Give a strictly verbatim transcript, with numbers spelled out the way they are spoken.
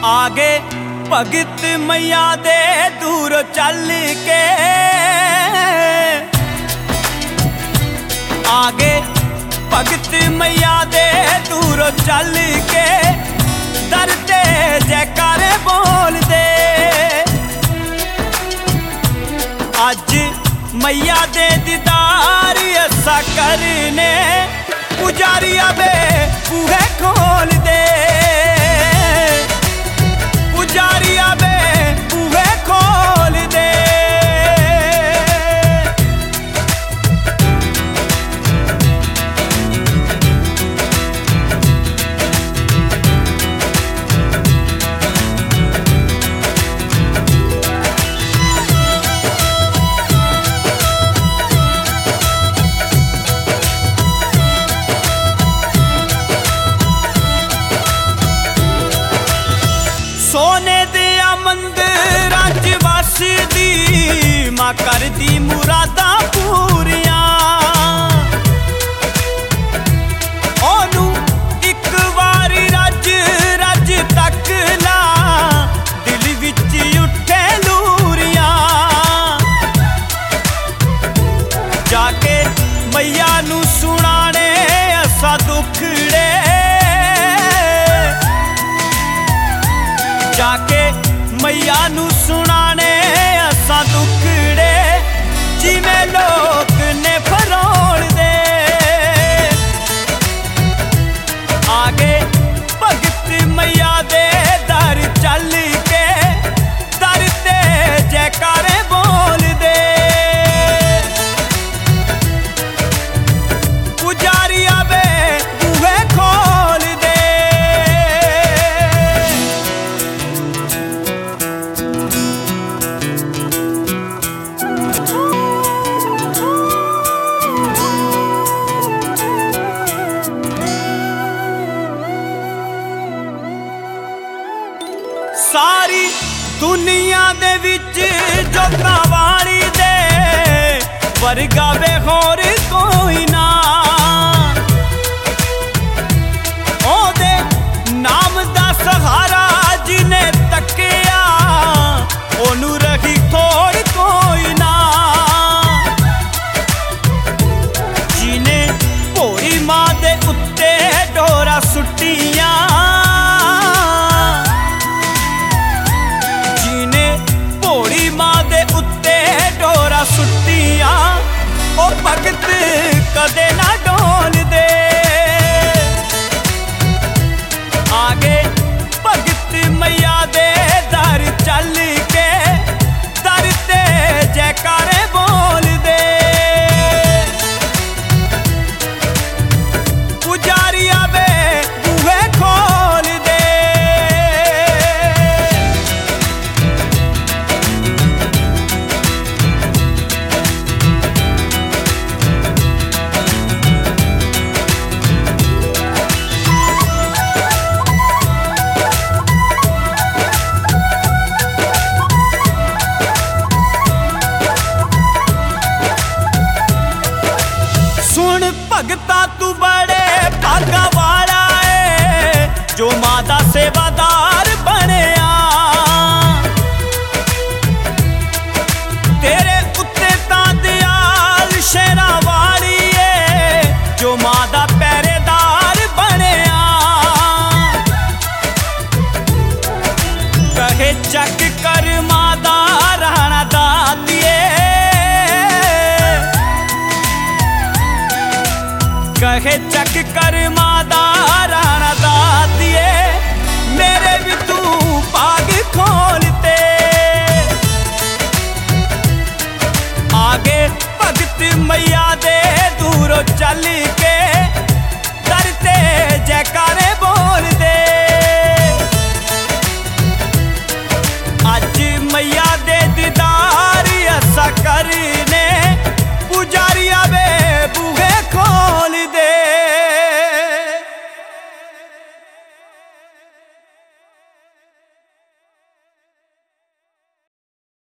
आगे भगत मैया दे दूर चल के, आगे भगत मैया दे दूर चल के दर ते जयकारे बोल दे। अज मैया दे दीदार असा करने, पुजारिया बे बूहे खोल दे, पुजारिया बे बूहे खोल दे। सोने दिया मंदिर अज वसदी, मां कर दी मुरादा पूरियां। ओनू एक वारी रज रज तक ला, दिल विच उठे लूरियां। जाके मैया नू सुनाने असा दुखड़े, जाके मैया नू सुनाने असा दुखड़े, जिवें लोक ने फरोल दे। आगे भगत मैया दे दर चल के दर ते जयकारे बोल दे। पुजारिया बे बूहे खोल दे। सारी दुनिया दे विच जोता वाली दे वर्गा वे होर कोई ना। ओदे नाम दा सहारा जिने तकिया, ओनू रही थोड़ कोई ना। जिने भोरी मां दे उत्ते डोरा सुट्टियां, सुट्टियां ओ भगत कदे ना डोल दे। आगे भगत मैया दे दर चल के दर ते जयकारे बोल दे। पुजारिया बे बूहे खोल दे। सुन भगता तू बड़े भागा वाला है, जो मां दा सेवादार बनिया। तेरे उत्ते तां दयाल शेरा वाली है, जो मां दा पहरेदार बनिया। कहे चक कर मां दा राणा दातिए, कहे चक कर मां दा राणा दातिए, मेरे भी तू भाग खोलते। आगे भगत मैया दे दूरों चल के दर ते जयकारे बोल दे। अज मैया दे दीदार असा कर